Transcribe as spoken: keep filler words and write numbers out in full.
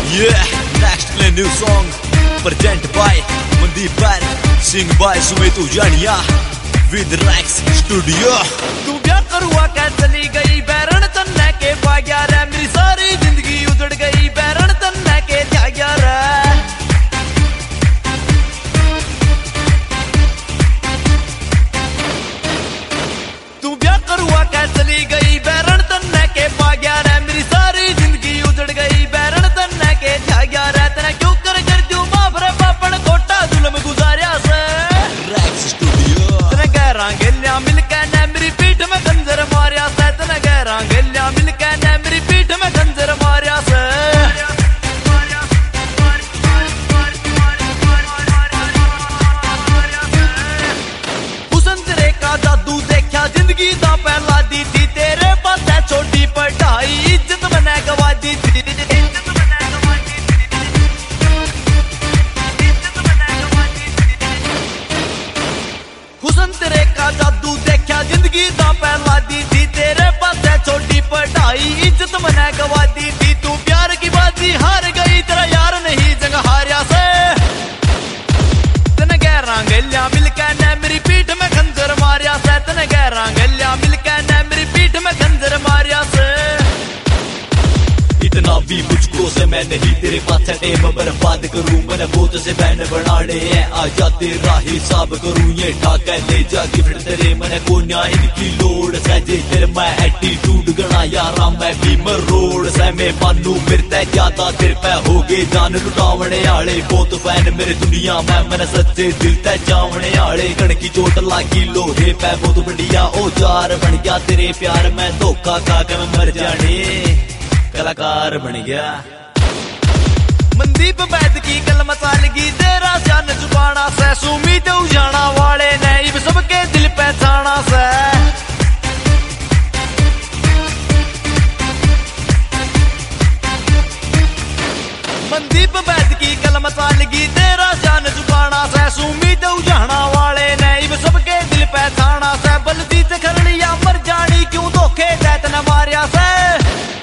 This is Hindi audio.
Yeah, next play new song presented by Mandeep Band, sing by Sumit Ujania with Rex Studio. तू ब्याह करुआ कै चली गई बैरन तन्ने के पाया रे, मेरी सारी जिंदगी उजड़ गई बैरन तन्ने के त्यागा रे। तू ब्याह करुआ कै चली गई बैरन तन्ने के पाया रे, मेरी सारी जिंदगी उजड़ गई बैरन तन्ने के त्यागा रे। तेरा क्यों कर कर तू माफ रे पापन खोटा जुल्म गुजारिया से Rex Studio. तेरे गैरा गेलिया मिलके ने मेरी पीठ में खंजर मारिया से, तेरे गैरा गेलिया मिलके ने मेरी पीठ में खंजर मारिया से। हुसन तेरे का जादू देखा जिंदगी दा पहला दी थी, तेरे पास है छोटी पढ़ाई इज्जत मैंने गवा दी थी। हुसन तेरे का जादू देखा जिंदगी दा पहला दी थी, तेरे पास है छोटी पढ़ाई इज्जत मैंने गवा दी थी। तू प्यार की बाजी हार गई, तेरा यार नहीं जंग हारिया से। तने गैरा गेलिया मिलके ने मेरी पीठ में खंजर मारिया से, तने गैरा गेलिया मिलके ने मेरी पीठ में खंजर मारिया से। इतना भी मुझको से मैं नहीं तेरे पास टेम बर्बाद करूं, मैंने बहुत से बैंड बनाने हैं, आजा तेरा हिसाब करूं। ये ठाका ले जा गिफ्ट तेरे मैंने कोन्या इनकी लोड सजे, तेरे मैं एटीट्यूड गणा यारा मैं बीमर रोड से। मैं मानू मिलता ज्यादा तेरे पे हो गए जान लुटावने आले, बहुत फैन मेरे दुनिया में मैंने सच्चे दिल ते जावने आले। कण की चोट लागी लोहे पे बहुत बढ़िया औजार बन गया तेरे प्यार में, धोखा खा के मैं मर जाने कलाकार बन गया। मनदीप बैद की कलम सालगी तेरा जान जुबाना से, सुमीत उजाना वाले ने इब सबके दिल पहचाना से। मनदीप बैद की कलम सालगी तेरा जान जुबाना से, सुमीत उजाना वाले ने इब सबके दिल पहचाना से। बलदी से खरलिया मर जानी क्यों धोखे दैत न मारिया से।